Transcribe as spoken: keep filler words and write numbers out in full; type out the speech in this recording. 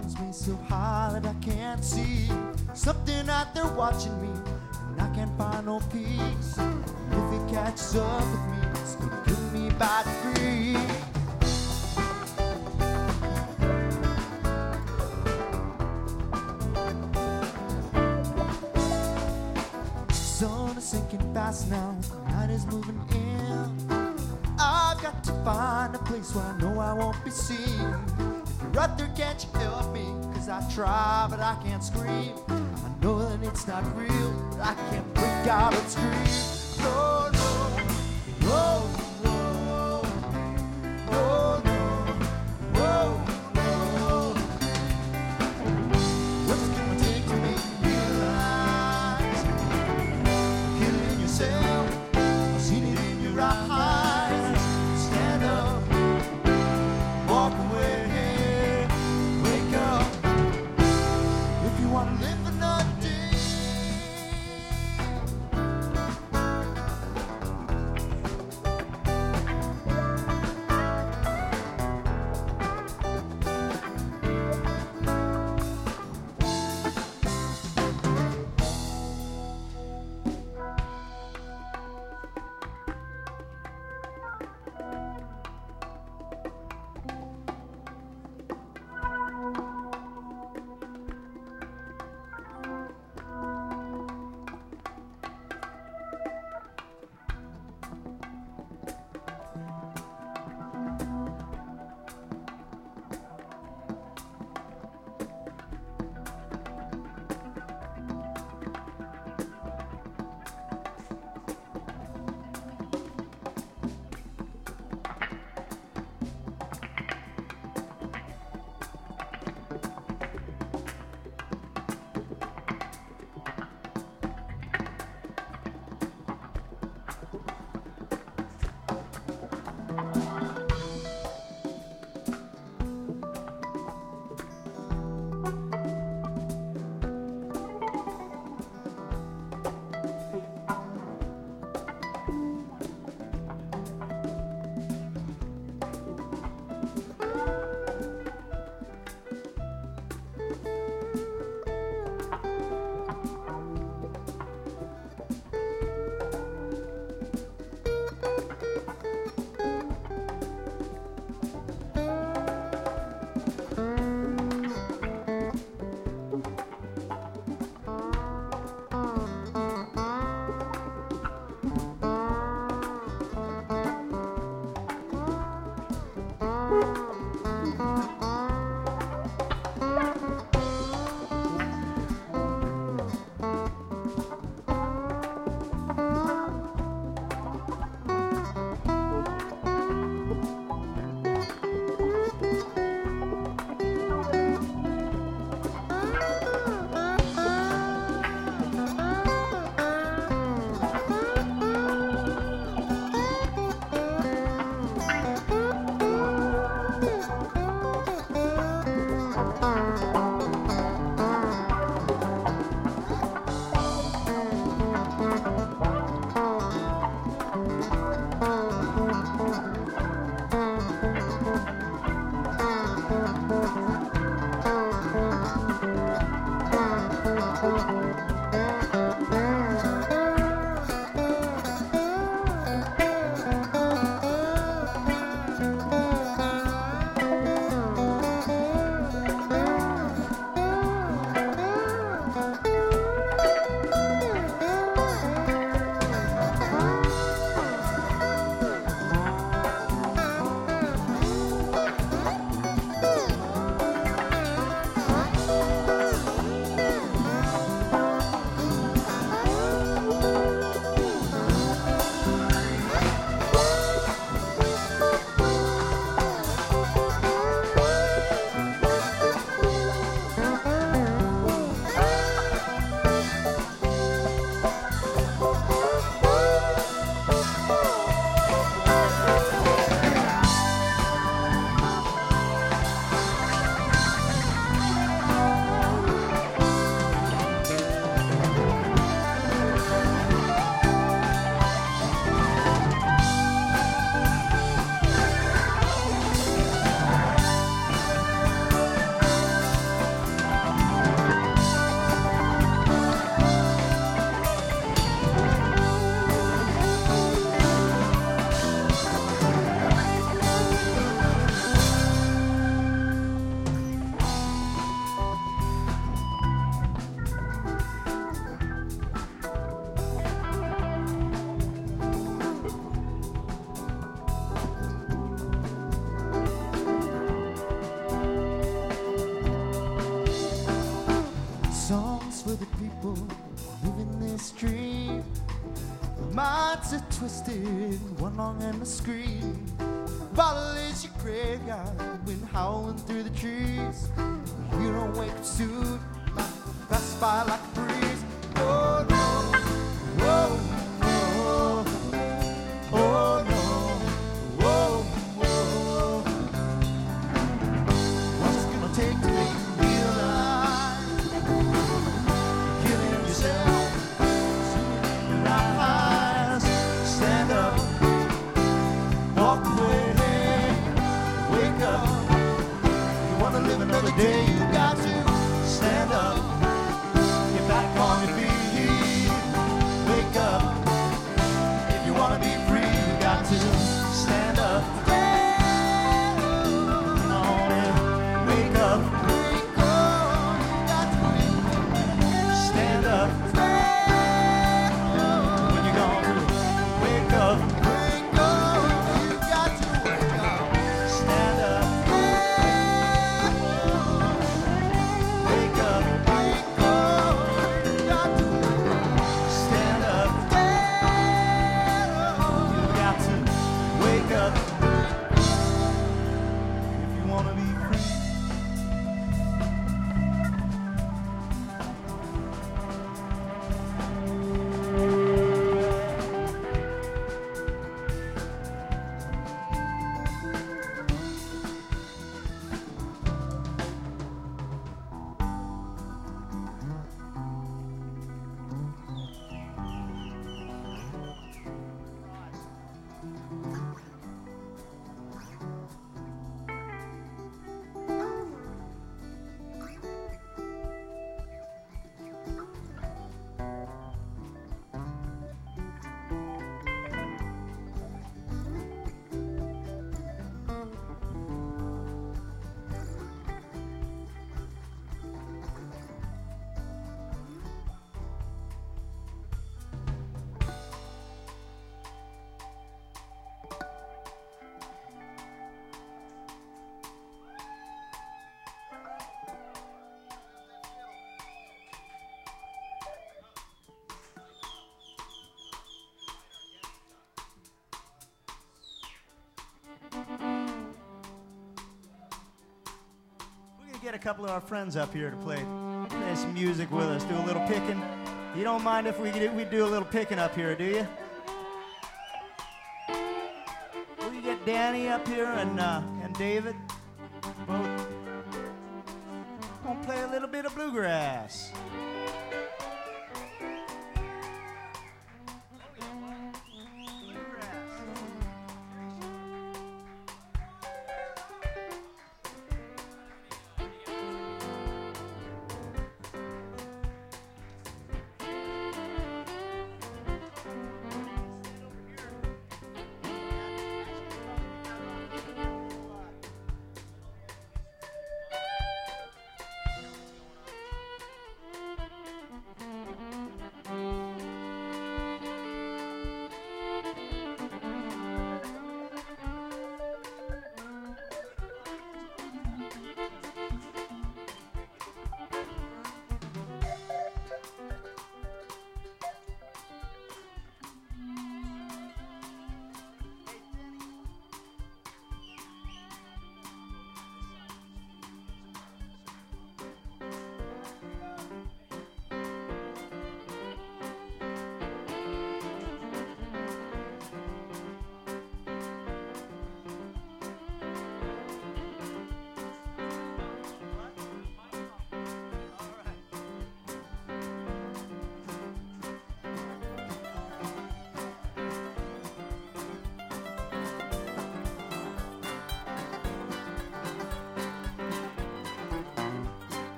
runs me so high that I can't see. Something out there watching me, and I can't find no peace. And if it catches up with me, it's gonna kill me by degrees. Sun is sinking fast now, the night is moving in. I've got to find a place where I know I won't be seen. If you're out there, can't you help me? Cause I try, but I can't scream. I know that it's not real, but I can't break out and scream. No, no, no, no, no, no, no, no. What's it gonna take to make you realize you're killing yourself? I've seen it in your eyes. Stand up, walk away, wake up. If you wanna live another day, people living this dream. Their minds are twisted, one long and a scream. Bottle is your graveyard, wind howling through the trees. You don't wake up soon, pass by like a breeze. Oh no, whoa, whoa, oh no, whoa, whoa. What's it gonna take to make you realize you're killing yourself? Your eyes, stand up, walk away, wake up. You wanna live another day, you got to stand up, get back on your feet. Wake up, if you wanna be free, you got to stand up. Come on and wake up, wake up, you got to stand up. When you're gonna wake up, wake up, you got to wake up, stand up. Wake up, wake up, you got to stand up. You got to wake up if you wanna be free. Get a couple of our friends up here to play, play some music with us, do a little picking. You don't mind if we do, we do a little picking up here, do you? Will you get Danny up here and uh, and David? Both. Gonna play a little bit of bluegrass.